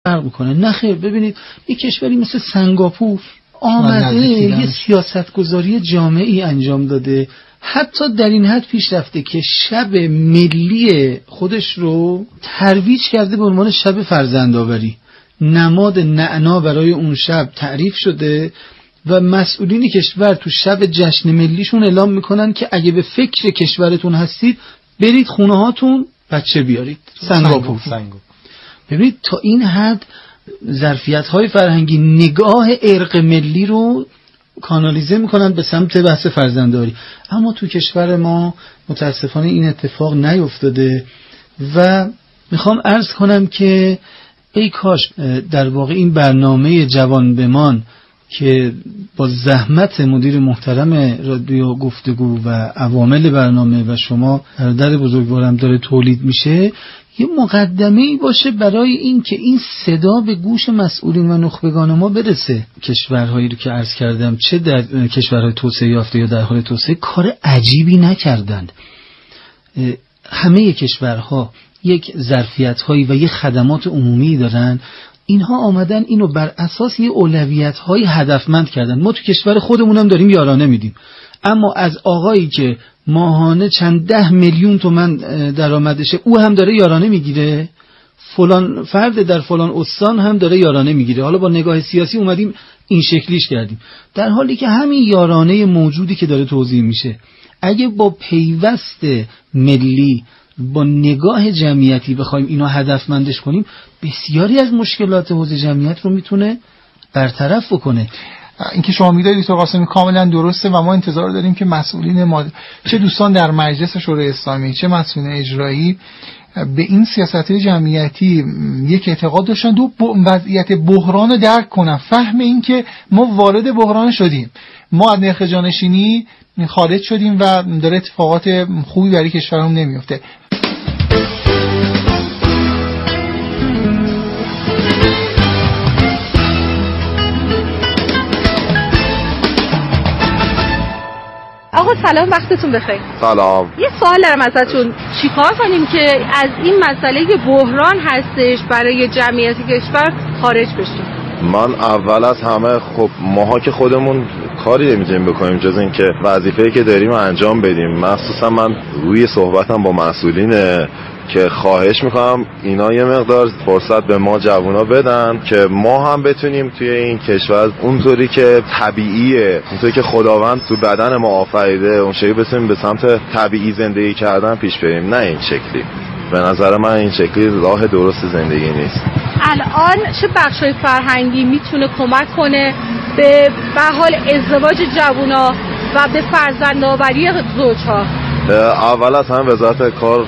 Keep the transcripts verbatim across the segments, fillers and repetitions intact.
فرق میکنه. نه خیر، ببینید یک کشوری مثل سنگاپور آمده یه سیاستگذاری جامعی انجام داده، حتی در این حد پیش رفته که شب ملی خودش رو ترویج کرده به عنوان شب فرزندآوری. نماد نعنا برای اون شب تعریف شده و مسئولین کشور تو شب جشن ملیشون اعلام میکنن که اگه به فکر کشورتون هستید برید خونه هاتون بچه بیارید. سنگاپور. ببینید تا این حد ظرفیت‌های فرهنگی نگاه ارق ملی رو کانالیزه میکنن به سمت بحث فرزندداری. اما تو کشور ما متاسفانه این اتفاق نیفتاده و میخوام عرض کنم که ای کاش در واقع این برنامه جوان بمان که با زحمت مدیر محترم رادیو گفتگو و عوامل برنامه و شما برادر بزرگوارم داره تولید میشه، یه مقدمه‌ای باشه برای این که این صدا به گوش مسئولین و نخبگان ما برسه. کشورهایی رو که عرض کردم چه در کشورهای توسعه یافته یا در حال توسعه کار عجیبی نکردند. همه کشورها یک ظرفیت‌هایی و یک خدمات عمومی دارن، اینها آمدن اینو بر اساس یه اولویت‌های هدفمند کردن. ما تو کشور خودمون هم داریم یارانه میدیم، اما از آقایی که ماهانه چند ده میلیون تومان درآمدشه او هم داره یارانه میگیره، فلان فرد در فلان استان هم داره یارانه میگیره. حالا با نگاه سیاسی اومدیم این شکلیش کردیم، در حالی که همین یارانه موجودی که داره توزیع میشه اگه با پیوست ملی با نگاه جمعیتی بخوایم اینو هدفمندش کنیم، بسیاری از مشکلات حوزه جمعیت رو میتونه برطرف بکنه. اینکه شما میگید دکتر قاسمی کاملا درسته و ما انتظار داریم که مسئولین ما، چه دوستان در مجلس شورای اسلامی چه مسئولین اجرایی، به این سیاست جمعیتی یک اعتقاد داشتن دو وضعیت بحران رو درک کنن، فهم این که ما وارد بحران شدیم، ما از نرخ جانشینی خارج شدیم و داره اتفاقات خوبی برای کشورمون نمیفته. آقا سلام، وقتتون بخیر. سلام. یه سوال دارم ازتون، چیکار کنیم که از این مسئله بحران هستش برای جمعیت کشور خارج بشیم؟ من اول از همه خب ماها که خودمون کاری نمیتونیم بکنیم جز این که وظیفه‌ای که داریم انجام بدیم. مخصوصا من روی صحبتم با مسئولینه که خواهش میکنم اینا یه مقدار فرصت به ما جوونا بدن که ما هم بتونیم توی این کشور اونطوری که طبیعیه، اونطوری که خداوند تو بدن ما آفریده اون شکلی بتونیم به سمت طبیعی زندگی کردن پیش بریم، نه این شکلی. به نظر من این شکلی راه درست زندگی نیست. الان چه بخشای فرهنگی میتونه کمک کنه به به حال ازدواج جوونا و به فرزندآوری زوجها؟ اول از همه وزارت کار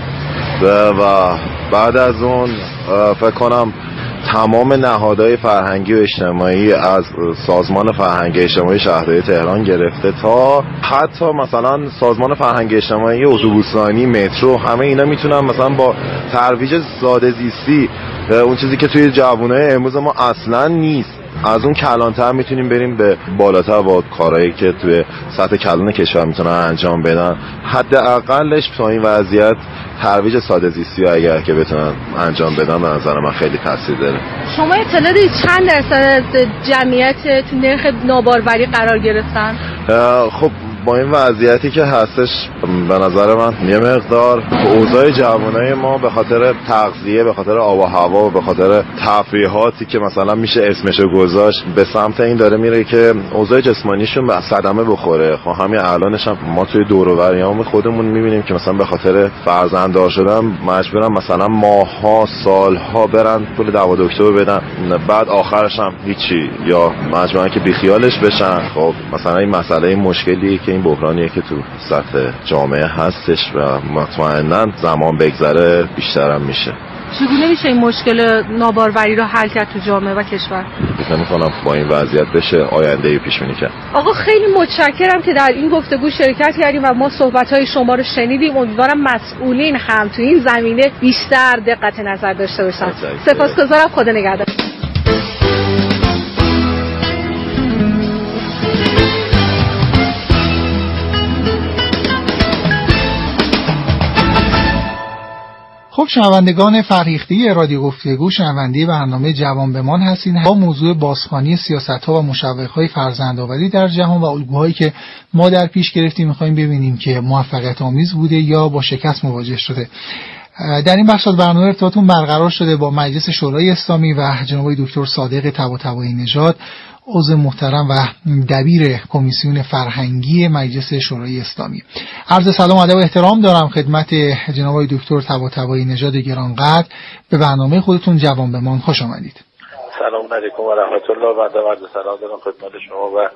و بعد از اون فکر کنم تمام نهادهای فرهنگی و اجتماعی از سازمان فرهنگی اجتماعی شهرداری تهران گرفته تا حتی مثلا سازمان فرهنگی اجتماعی اتوبوسرانی، مترو، همه اینا میتونن مثلا با ترویج ساده زیستی، اون چیزی که توی جوانای امروز ما اصلا نیست، از اون کلانتر میتونیم بریم به بالاتر با کارهایی که توی سطح کلان کشور میتونن انجام بدن. حداقلش تا این وضعیت ترویج ساده زیستی ها اگر که بتونن انجام بدن به نظر من خیلی تاثیر داره. شما اطلاع دارید چند درصد از جمعیت تو نرخ ناباروری قرار گرفتن؟ خب با این وضعیتی که هستش به نظر من یه مقدار اوضاع جوانای ما به خاطر تغذیه، به خاطر آب و هوا و به خاطر تفریحاتی که مثلا میشه اسمشو گذاشت به سمت این داره میره که اوضاع جسمانیشون به صدمه بخوره. خب همین الانش هم ما توی دور و بریام خودمون میبینیم که مثلا به خاطر فرزنددار شدن مجبورن مثلا ماه‌ها سال‌ها برن پول دوا دکتر بدن، بعد آخرش هم هیچی، یا مجبورن که بیخیالش بشن. خب مثلا این مسئله مشکلی که این بحرانیه که تو سطح جامعه هستش و مطمئناً زمان بگذره بیشترم میشه. چگونه میشه این مشکل ناباروری رو حل کرد تو جامعه و کشور؟ فکر می‌کنم با این وضعیت بشه آینده‌ای پیش بینی کرد. آقا خیلی متشکرم که در این گفتگو شرکت کردیم و ما صحبت‌های شما رو شنیدیم. امیدوارم مسئولین هم تو این زمینه بیشتر دقت نظر داشته باشن. سپاسگزارم، خدا نگهدار. خب شنوندگان فرهیخته رادیو گفتگو، شنونده برنامه جوان بمان هستین. با موضوع بازخوانی سیاست‌ها و مشوق‌های فرزندآوری در جهان و الگوهایی که ما در پیش گرفتیم می‌خوایم ببینیم که موفقیت آمیز بوده یا با شکست مواجه شده. در این بخش از برنامه ارتباطمون برقرار شده با مجلس شورای اسلامی و جناب دکتر صادق طباطبایی نژاد، عضو محترم و دبیر کمیسیون فرهنگی مجلس شورای اسلامی. عرض سلام و ادب و احترام دارم خدمت جناب دکتر طباطبایی نژاد گرانقدر. به برنامه خودتون جوان بمان خوش آمدید. سلام علیکم و رحمت الله. بنده عرض سلام دارم خدمت شما و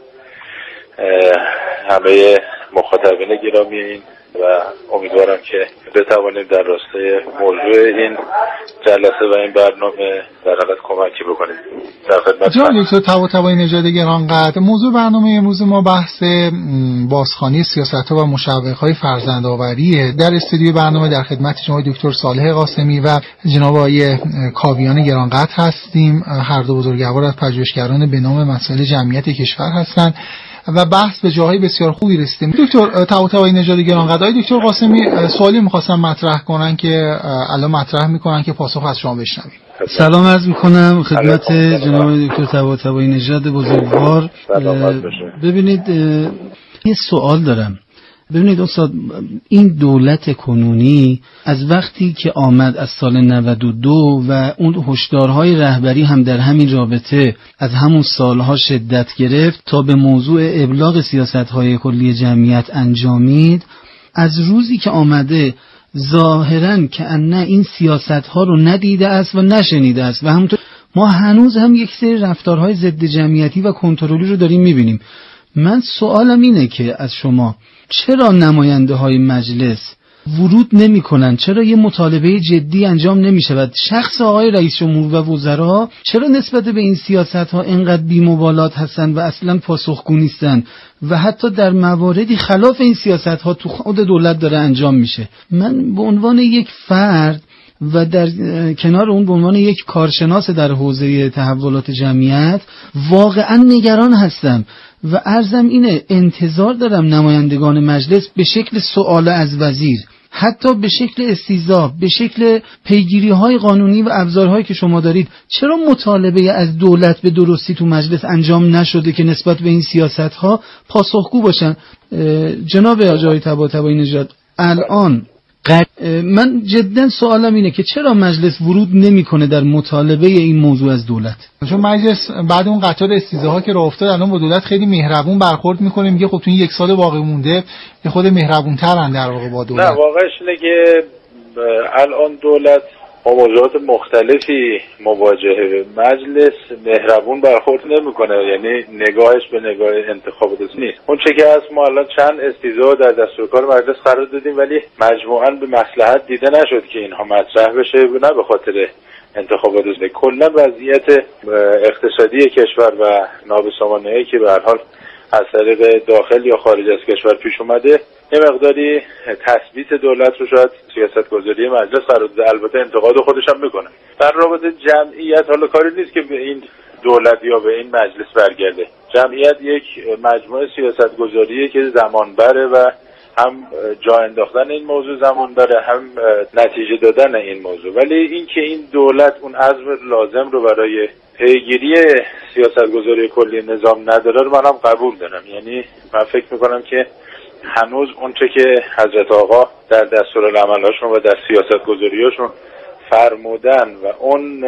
همه مخاطبین گرامی این و امیدوارم که بتوانیم در راستای موضوع این جلسه و این برنامه در حالت کمکی بکنیم. در خدمت جناب دکتر طباطبایی نژاد گرانقدر، موضوع برنامه امروز ما بحث بازخوانی سیاست‌ها و مشوق‌های فرزندآوری. در استودیوی برنامه در خدمت جناب دکتر صالح قاسمی و جناب آقای کاویان گرانقدر هستیم. هر دو بزرگوار از پژوهشگران به نام مسائل جمعیت کشور هستند و بحث به جاهای بسیار خوبی رسیدیم. دکتر طباطبایی نژاد گرانقدر، دکتر قاسمی سوالی می‌خواستم مطرح کنن که الان مطرح می‌کنن که پاسخ از شما بشنویم. سلام عرض می‌کنم خدمت جناب دکتر طباطبایی نژاد بزرگوار. ببینید یه سوال دارم. ببینید استاد، این دولت کنونی از وقتی که آمد از سال نود و دو و اون هشدارهای رهبری هم در همین رابطه از همون سالها شدت گرفت تا به موضوع ابلاغ سیاست‌های کلی جمعیت انجامید، از روزی که آمده ظاهراً که نه این سیاست‌ها رو ندیده است و نشنیده است و همونطور ما هنوز هم یک سری رفتارهای ضد جمعیتی و کنترلی رو داریم می‌بینیم. من سوالم اینه که از شما چرا نماینده های مجلس ورود نمی کنن؟ چرا یه مطالبه جدی انجام نمی شود؟ شخص آقای رئیس جمهور و وزرا چرا نسبت به این سیاست ها اینقدر بی‌مبالات هستن و اصلا پاسخگو نیستن و حتی در مواردی خلاف این سیاست ها تو خود دولت داره انجام میشه؟ من به عنوان یک فرد و در کنار اون به عنوان یک کارشناس در حوزه تحولات جمعیت واقعا نگران هستم و عرضم اینه انتظار دارم نمایندگان مجلس به شکل سوال از وزیر، حتی به شکل استیضاح، به شکل پیگیری های قانونی و ابزارهایی که شما دارید، چرا مطالبه از دولت به درستی تو مجلس انجام نشده که نسبت به این سیاست ها پاسخگو باشن؟ جناب آقای طباطبایی نژاد، الان من جدا سوالم اینه که چرا مجلس ورود نمیکنه در مطالبه این موضوع از دولت؟ چون مجلس بعد اون قطار استیضاحا که راه افتاد الان با دولت خیلی مهربون برخورد میکنه، میگه خب تو این یک سال باقی مونده یه خود مهربون‌ترن در واقع با دولت. نه واقعش اینه که الان دولت با موضوعات مختلفی مواجهه، مجلس مهربون برخورد نمیکنه، یعنی نگاهش به نگاه انتخابات نیست. اون چه که هست ما الان چند استیضاح در دستورکار مجلس قرار دادیم ولی مجموعاً به مصلحت دیده نشد که اینها مطرح بشه، نه به خاطر انتخابات. کلا وضعیت اقتصادی کشور و نابسامانه‌ای که به هر حال از طریق داخل یا خارج از کشور پیش اومده یه مقداری تثبیت دولت رو شاید سیاستگذاری مجلس قرار داده، البته انتقاد خودش هم میکنه. در رابطه جمعیت حالا کاری نیست که به این دولت یا به این مجلس برگرده. جمعیت یک مجموعه سیاستگذاریه که زمان بره و هم جا انداختن این موضوع زمان بره، هم نتیجه دادن این موضوع. ولی این که این دولت اون عزم لازم رو برای پیگیری سیاستگذاری کلی نظام نداره رو منم قبول دارم. یعنی من فکر میکنم که هنوز اون چه که حضرت آقا در دستورالعمل‌هاشون و در سیاستگذاریاشون فرمودن و اون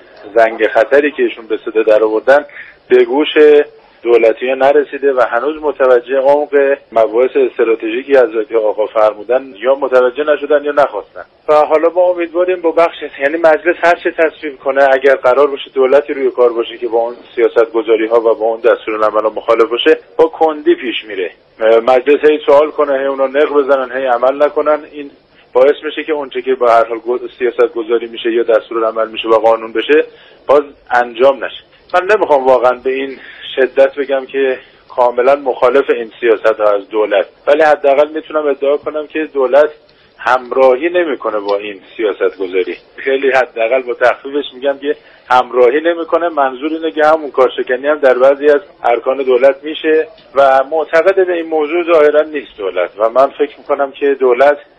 زنگ خطری که ایشون به صدا در آوردن به گوش دولتی‌ها نرسیده و هنوز متوجه عمق مباحث استراتژیکی حضرت آقا فرمودن یا متوجه نشدن یا نخواستن. و حالا ما امیدواریم با بخش، یعنی مجلس هر چه تصویب کنه، اگر قرار باشه دولتی روی کار باشه که با اون سیاست‌گذاری‌ها و با اون دستورالعمل مخالف باشه، با کندی پیش میره. مجلس هی سوال کنه، هی اونا نق بزنن، هی عمل نکنن، این باعث میشه که اونچه که با هر حال سیاست گذاری میشه یا دستورالعمل میشه و قانون بشه باز انجام نشه. من نمیخوام واقعا به این شدت بگم که کاملا مخالف این سیاست ها از دولت، ولی حداقل میتونم ادعا کنم که دولت همراهی نمیکنه با این سیاست گذاری. خیلی حداقل با تخفیفش میگم که همراهی نمیکنه. منظور اینه که همون کارشکنی هم در بعضی از ارکان دولت میشه و معتقد به این موضوع ظاهرا نیست دولت. و من فکر میکنم که دولت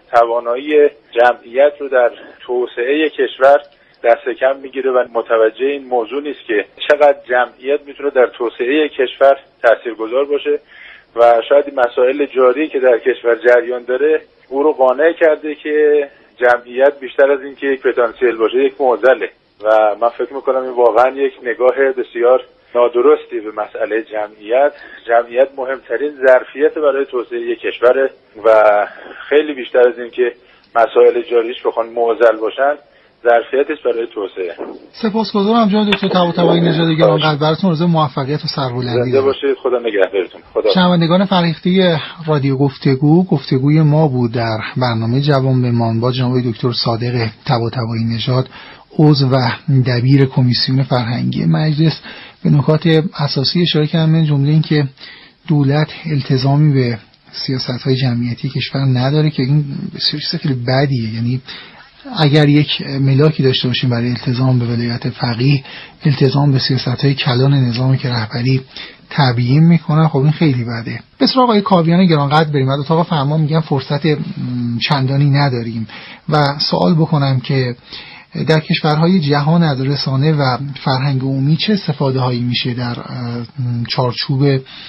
توانایی جمعیت رو در توسعه کشور دست کم میگیره و متوجه این موضوع نیست که چقدر جمعیت میتونه در توسعه کشور تاثیرگذار باشه و شاید مسائل جاری که در کشور جریان داره او رو قانع کرده که جمعیت بیشتر از این که یک پتانسیل باشه یک معضله و من فکر میکنم این واقعا یک نگاه بسیار نادرستی به مسئله جمعیت. جمعیت مهمترین ظرفیت برای توسعه کشوره و خیلی بیشتر از این که مسائل جاریش بخوان معضل باشن ظرفیتش برای توسعه. سپاسگزارم جناب دکتر طباطبایی نژاد گرامی، براتون آرزوی موفقیت و سربلندی. زنده باشید، خدا نگهدارتون. خدا. شنوندگان فرهیخته رادیو گفتگو، گفتگوی ما بود در برنامه جوان بمان با جناب دکتر صادق طباطبایی نژاد، عضو و دبیر کمیسیون فرهنگی مجلس. به نکات اساسی اشاره کردم، من جمله این که دولت التزامی به سیاست‌های جمعیتی کشور نداره که این بسیار چیز خیلی بدیه. یعنی اگر یک ملاکی داشته باشیم برای التزام به ولایت فقیه، التزام به سیاست‌های کلان نظامی که رهبری تبیین میکنن، خب این خیلی بده. به سراغ آقای کاویان گرانقدر بریم. از اتاق فرمان میگن فرصت چندانی نداریم و سوال بکنم که در کشورهای جهان از رسانه و فرهنگ عمومی چه استفاده هایی میشه در چارچوب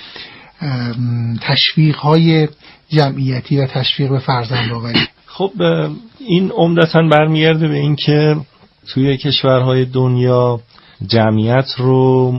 تشویق های جمعیتی و تشویق به فرزندآوری؟ خب این عمدتاً برمیگرده به این که توی کشورهای دنیا جمعیت رو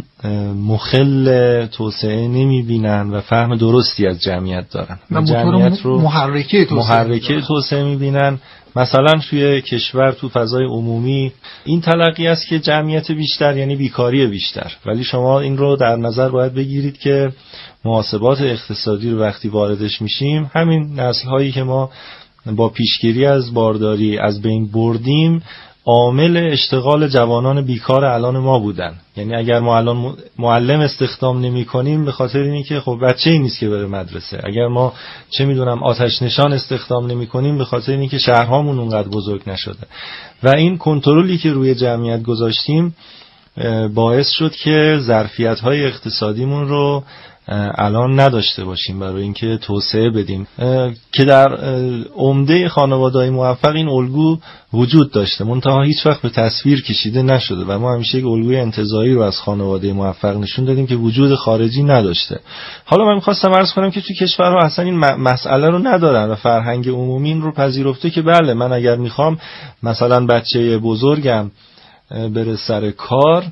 مخل توسعه نمیبینن و فهم درستی از جمعیت دارن و جمعیت رو محرکه توسعه, محرکه توسعه میبینن. مثلا توی کشور تو فضای عمومی این تلقی است که جمعیت بیشتر یعنی بیکاری بیشتر، ولی شما این رو در نظر باید بگیرید که محاسبات اقتصادی رو وقتی واردش میشیم، همین نسل‌هایی که ما با پیشگیری از بارداری از بین بردیم عامل اشتغال جوانان بیکار الان ما بودن. یعنی اگر ما الان معلم استخدام نمی کنیم به خاطر اینی که خب بچه‌ای نیست که بره مدرسه، اگر ما چه میدونم آتش نشان استخدام نمی کنیم به خاطر اینی که شهرهامون اونقدر بزرگ نشده. و این کنترلی که روی جمعیت گذاشتیم باعث شد که ظرفیت‌های اقتصادیمون رو الان نداشته باشیم برای اینکه توسعه بدیم، که در عمده خانواده‌های موفق این الگو وجود داشته منتها هیچ وقت به تصویر کشیده نشده و ما همیشه یک الگوی انتزاعی رو از خانواده موفق نشون دادیم که وجود خارجی نداشته. حالا من می‌خواستم عرض کنم که توی کشورها اصلا این مسئله رو ندارن و فرهنگ عمومی این رو پذیرفته که بله من اگر میخوام مثلا بچه بزرگم بره سر کار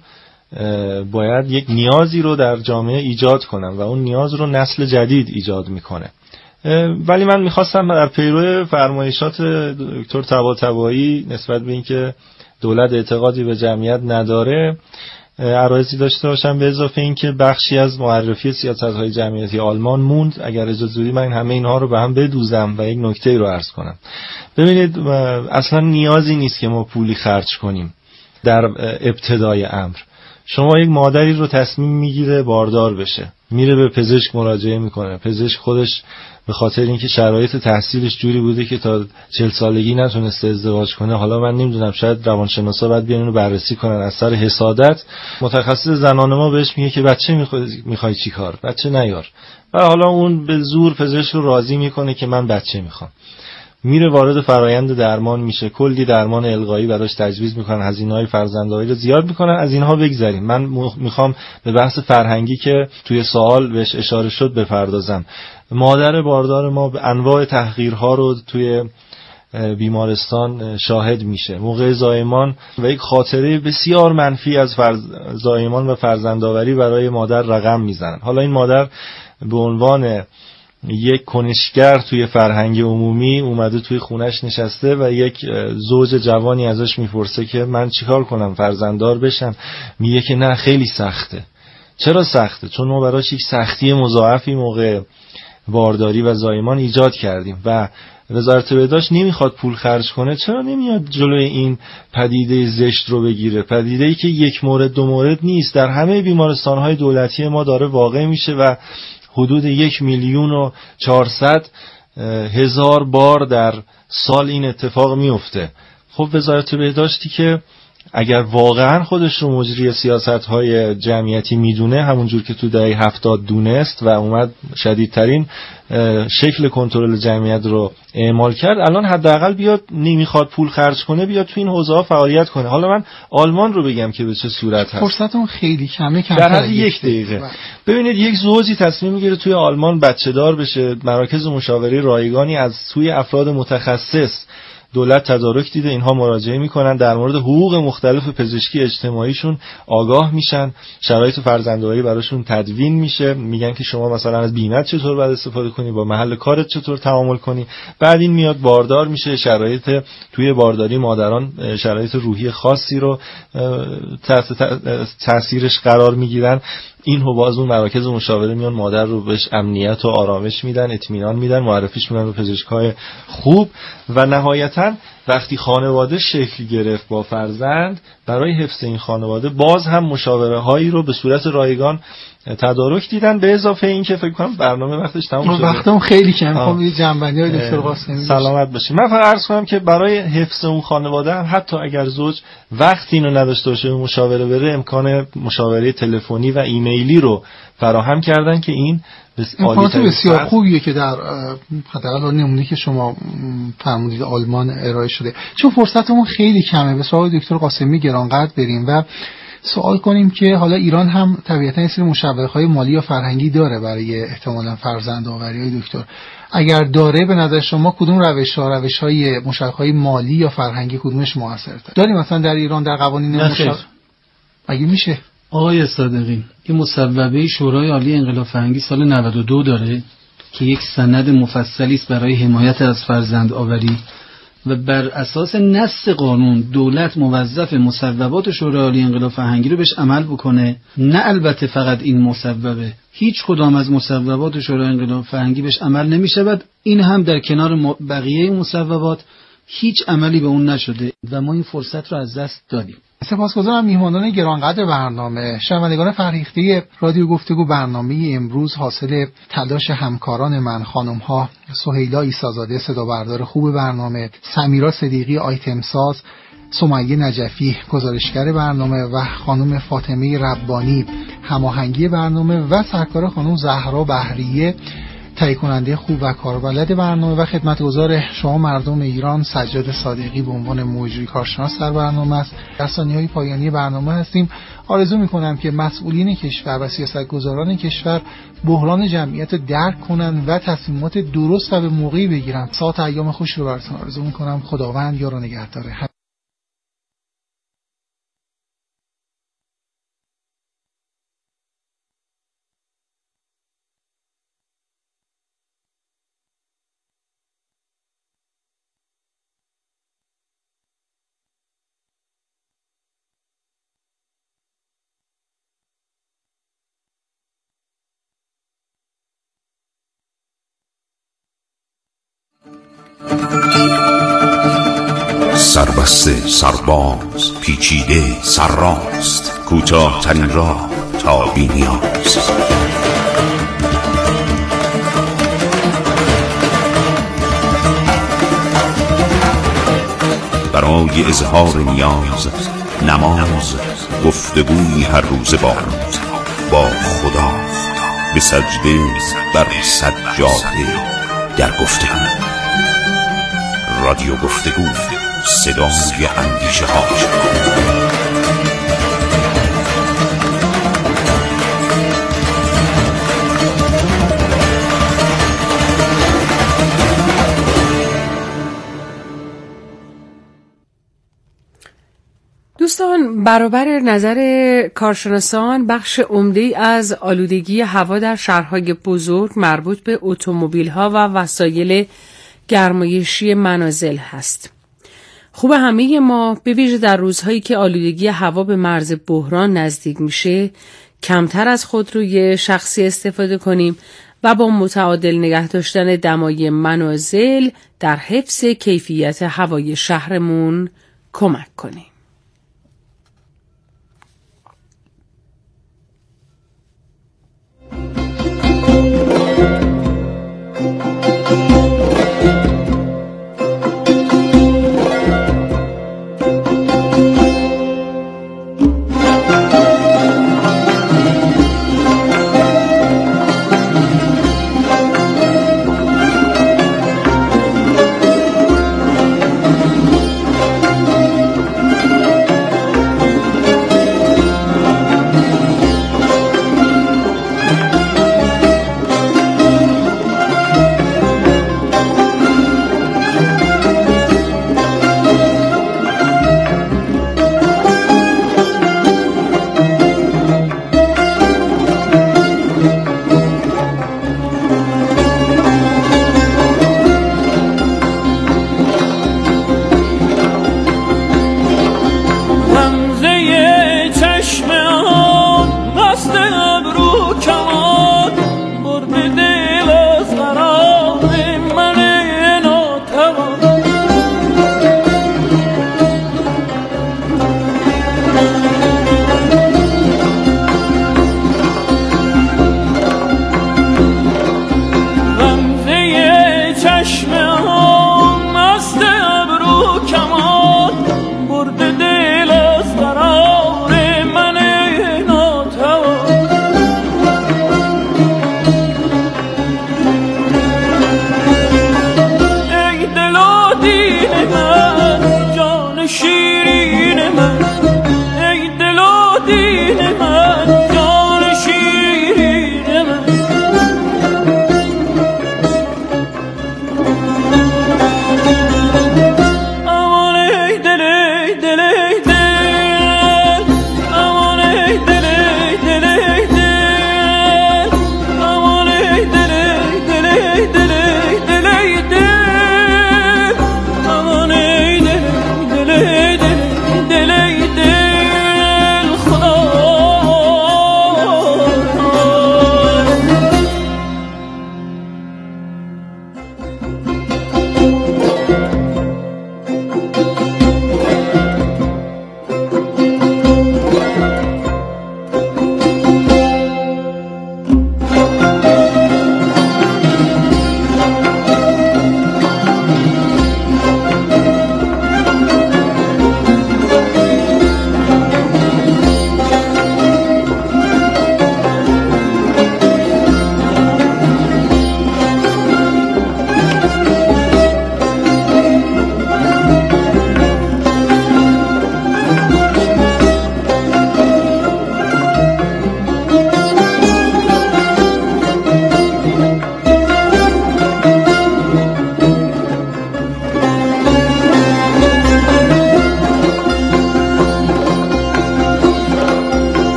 باید یک نیازی رو در جامعه ایجاد کنم و اون نیاز رو نسل جدید ایجاد میکنه. ولی من میخواستم در پیرو فرمایشات دکتر طباطبایی نسبت به اینکه دولت اعتقادی به جمعیت نداره عرایضی داشته باشم، به اضافه اینکه بخشی از معرفی سیاست‌های جمعیتی آلمان موند. اگر اجازه بدید من همه اینها رو به هم بدوزم و یک نکته رو عرض کنم. ببینید اصلا نیازی نیست که ما پولی خرج کنیم در ابتدای امر. شما یک مادری رو تصمیم میگیره باردار بشه، میره به پزشک مراجعه میکنه، پزشک خودش به خاطر اینکه شرایط تحصیلش جوری بوده که تا چهل سالگی نتونسته ازدواج کنه، حالا من نمیدونم شاید روانشناسا باید بیان اینو بررسی کنن، از سر حسادت متخصص زنان ما بهش میگه که بچه میخوای میخوای چی کار، بچه نیار، و حالا اون به زور پزشک رو راضی میکنه که من بچه میخوام. میره وارد فرایند درمان میشه، کلی درمان القایی براش تجویز میکنن، هزینه‌های فرزندآوری رو زیاد میکنن. از اینها بگذریم. من میخوام به بحث فرهنگی که توی سوال بهش اشاره شد بپردازم. مادر باردار ما به انواع تحقیرها رو توی بیمارستان شاهد میشه، موقع زایمان و یک خاطره بسیار منفی از فرز... زایمان و فرزندآوری برای مادر رقم میزنن. حالا این مادر به عنوان یک کنشگر توی فرهنگ عمومی اومده توی خونش نشسته و یک زوج جوانی ازش میپرسه که من چیکار کنم فرزنددار بشم، میگه که نه خیلی سخته. چرا سخته؟ چون ما براش یک سختی مضاعفی موقع بارداری و زایمان ایجاد کردیم و وزارت بهداشت نمیخواد پول خرج کنه. چرا نمیاد جلوی این پدیده زشت رو بگیره؟ پدیده‌ای که یک مورد دو مورد نیست، در همه بیمارستان‌های دولتی ما داره واقع میشه و حدود یک میلیون و چهارصد هزار بار در سال این اتفاق میفته. خب وزارت بهداشتی که اگر واقعا خودش رو مجری سیاست‌های جمعیتی میدونه، همونجور که تو دهه هفتاد دونست و اومد شدیدترین شکل کنترل جمعیت رو اعمال کرد، الان حداقل بیاد نمیخواد پول خرج کنه بیاد تو این حوزه‌ها فعالیت کنه. حالا من آلمان رو بگم که به چه صورت هست. فرصتون خیلی کمه، کمتر در حد یک دقیقه. ببینید یک زوجی تصمیم میگیره توی آلمان بچه دار بشه، مراکز مشاوره رایگانی از سوی افراد متخصص دولت تدارک دیده، اینها مراجعه میکنن، در مورد حقوق مختلف پزشکی اجتماعیشون آگاه میشن، شرایط فرزندآوری براشون تدوین میشه، میگن که شما مثلا از بیمه چطور باید استفاده کنی، با محل کارت چطور تعامل کنی. بعد این میاد باردار میشه، شرایط توی بارداری مادران شرایط روحی خاصی رو تحت تاثیرش قرار میگیرن. این رو باز اون مراکز مشاوره میان مادر رو بهش امنیت و آرامش میدن، اطمینان میدن، معرفیش میدن به پزشکای خوب و نهایتاً وقتی خانواده شکل گرفت با فرزند، برای حفظ این خانواده باز هم مشاوره هایی رو به صورت رایگان تدارک دیدن، به اضافه این که فکر کنم برنامه وقتش تموم شده. وقتم خیلی کم. خب یه جنبندی های دکتر قاسمی سلامت باشید. من فقط عرض کنم که برای حفظ اون خانواده هم حتی اگر زوج وقتی اینو نداشته باشه مشاوره بره، امکان مشاوره تلفنی و ایمیلی رو فراهم کردن که این امکانات بسیار خوبیه که در حداقل نمونه‌ای که شما فرمودید آلمان ارائه شده. چون فرصتمون خیلی کمه، به سوال دکتر قاسمی گرانقدر بریم و سوال کنیم که حالا ایران هم طبیعتاً این سری مشوق‌های مالی و فرهنگی داره برای احتمالاً فرزندآوری. دکتر اگر داره، به نظر شما کدوم روش‌ها روش‌های مشوق‌های مالی یا فرهنگی کدومش موثرتره؟ داریم مثلا در ایران در قوانین مشوق مگه میشه؟ آقای صادقی، این مصوبه شورای عالی انقلاب فرهنگی سال نود و دو داره که یک سند مفصلی است برای حمایت از فرزندآوری و بر اساس نص قانون دولت موظف مصوبات شورای عالی انقلاب فرهنگی رو بهش عمل بکنه. نه البته فقط این مصوبه، هیچ کدام از مصوبات شورای انقلاب فرهنگی بهش عمل نمی‌شود. این هم در کنار بقیه مصوبات هیچ عملی به اون نشده و ما این فرصت رو از دست دادیم. سپاسگزارم میهمانان گرانقدر برنامه. شنوندگان فرهیخته رادیو گفتگو، برنامه امروز حاصل تلاش همکاران من، خانم‌ها سهیلا عیسی‌زاده صدا بردار خوب برنامه، سمیرا صدیقی آیتم ساز، سمیه نجفی گزارشگر برنامه و خانم فاطمه ربانی هماهنگی برنامه و سرکار خانم زهرا بهریه تهیه کننده خوب و کاربلد برنامه و خدمتگزار شما مردم ایران سجاد صادقی به عنوان مجری کارشناس در برنامه است. در ثانیه‌های پایانی برنامه هستیم. آرزو می‌کنم که مسئولین کشور و سیاستگزاران کشور بحران جمعیت رو درک کنن و تصمیمات درست و به موقعی بگیرن. ساعت ایام خوش رو براتون آرزو می‌کنم. خداوند یار و نگهدار. سربسته سرباز پیچیده سرراست، کوتاه ترین راه تا بی‌نیاز. برای اظهار نیاز، نماز، گفتگوی هر روز با با خدا، به سجده بر سجاده در گفتگو. رادیو گفتگو، صدای اندیشه ها. دوستان، برابر نظر کارشناسان بخش عمده‌ای از آلودگی هوا در شهرهای بزرگ مربوط به اتومبیل‌ها و وسایل گرمایشی منازل هست. خوب همه ما به ویژه در روزهایی که آلودگی هوا به مرز بحران نزدیک میشه کمتر از خودروی شخصی استفاده کنیم و با متعادل نگه داشتن دمای منازل در حفظ کیفیت هوای شهرمون کمک کنیم.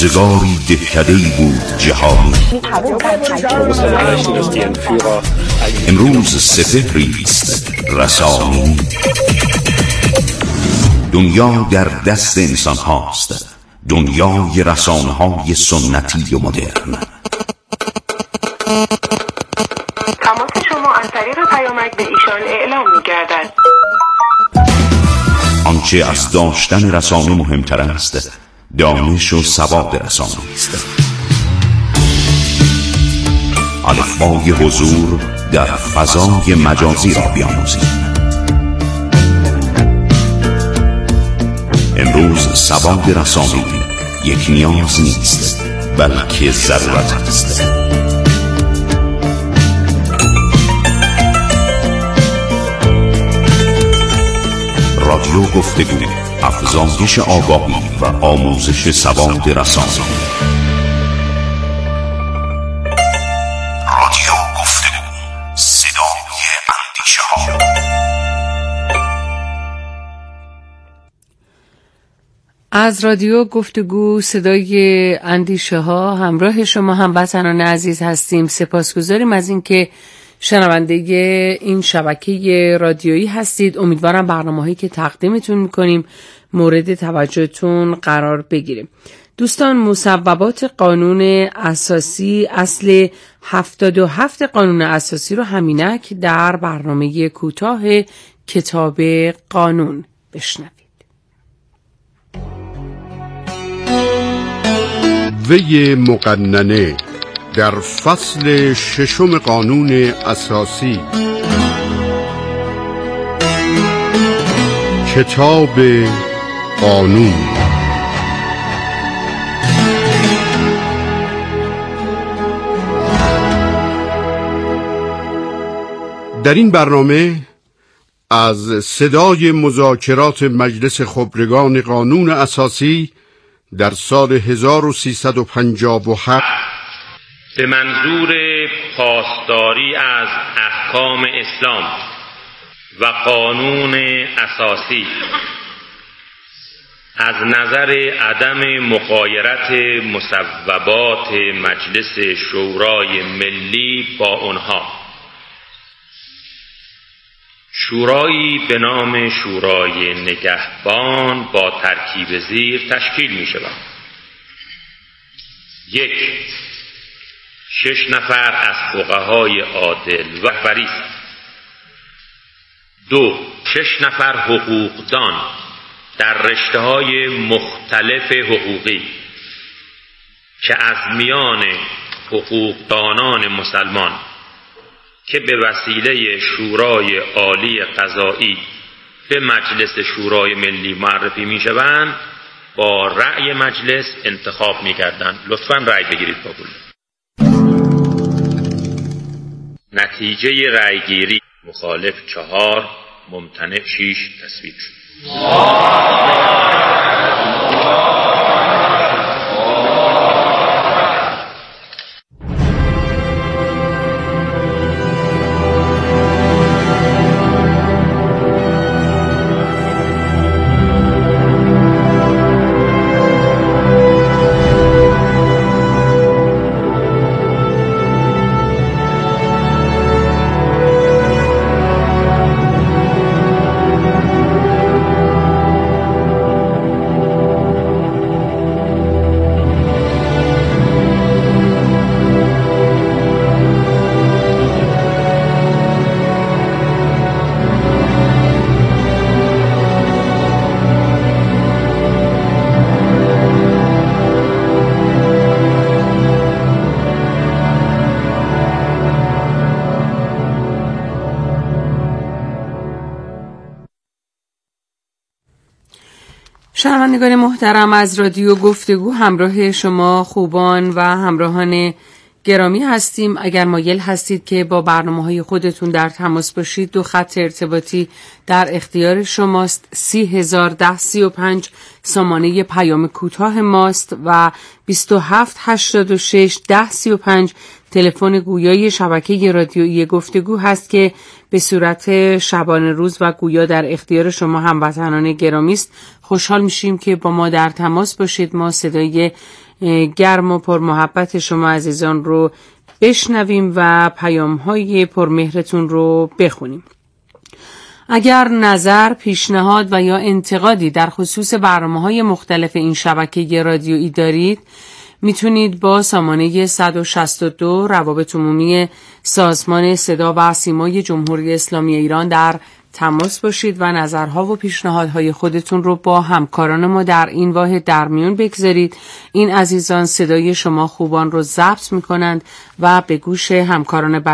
روزگاری دهکده‌ای بود جهانی. امروز سپهری است رسانی. دنیا در دست انسان هاست، دنیای رسانه های سنتی و مدرن. تماس شما از طریق پیامک به ایشان اعلام می گردد. آنچه از داشتن رسانه مهمتر است، دانش و سواد رسانه است. الفبای حضور در فضای مجازی را بیاموزید. امروز سواد رسانه‌ای یک نیاز نیست، بلکه ضرورت است. رادیو گفتگو، افزایش آگاهی و آموزش سواد رسانه‌ای. رادیو گفتگو، صدای اندیشه‌ها. از رادیو گفتگو صدای اندیشه ها همراه شما هموطنان عزیز هستیم. سپاسگزاریم از اینکه شنونده این شبکه رادیویی هستید. امیدوارم برنامه‌هایی که تقدیمتون میکنیم مورد توجهتون قرار بگیره. دوستان، مصوبات قانون اساسی اصل هفتاد و هفت قانون اساسی رو همینک در برنامه کوتاه کتاب قانون بشنوید. وی مقننه در فصل ششم قانون اساسی. کتاب قانون. در این برنامه از صدای مذاکرات مجلس خبرگان قانون اساسی در سال هزار و سیصد و پنجاه و هفت به منظور پاسداری از احکام اسلام و قانون اساسی از نظر عدم مغایرت مصوبات مجلس شورای ملی با آنها، شورایی به نام شورای نگهبان با ترکیب زیر تشکیل می شود. یک، شش نفر از فقهای عادل و فریض. دو، شش نفر حقوقدان در رشته‌های مختلف حقوقی که از میان حقوقدانان مسلمان که به وسیله شورای عالی قضایی به مجلس شورای ملی معرفی می شوند با رأی مجلس انتخاب می کردند. لطفاً رأی بگیرید بابول. نتیجه رأیگیری: مخالف چهار، ممتنع شیش تصویب شد. شنوندگان محترم، از رادیو گفتگو همراه شما خوبان و همراهان گرامی هستیم. اگر مایل هستید که با برنامه‌های خودتون در تماس باشید، دو خط ارتباطی در اختیار شماست. سی هزار ده سی و پنج سامانه پیام کوتاه ماست و بیست و هفت هشتاد و شش ده سی و پنج تلفن گویای شبکه رادیویی گفتگو هست که به صورت شبانه روز و گویا در اختیار شما هموطنان گرامی است. خوشحال میشیم که با ما در تماس باشید. ما صدای گرم و پر محبت شما عزیزان رو بشنویم و پیام‌های پرمهرتون رو بخونیم. اگر نظر، پیشنهاد و یا انتقادی در خصوص برنامه‌های مختلف این شبکه رادیویی دارید، میتونید با سامانه صد و شصت و دو روابط عمومی سازمان صدا و سیمای جمهوری اسلامی ایران در تماس باشید و نظرها و پیشنهادهای خودتون رو با همکاران ما در این واحد در میون بگذارید. این عزیزان صدای شما خوبان رو ضبط میکنند و به گوش همکاران